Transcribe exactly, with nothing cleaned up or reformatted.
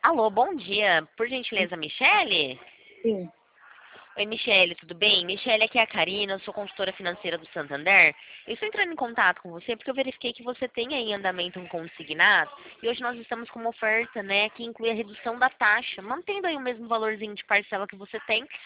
Alô, bom dia. Por gentileza, Michele? Sim. Oi, Michele, tudo bem? Michele, aqui é a Karina, eu sou consultora financeira do Santander. Eu estou entrando em contato com você porque eu verifiquei que você tem aí em andamento um consignado e hoje nós estamos com uma oferta, né, que inclui a redução da taxa, mantendo aí o mesmo valorzinho de parcela que você tem,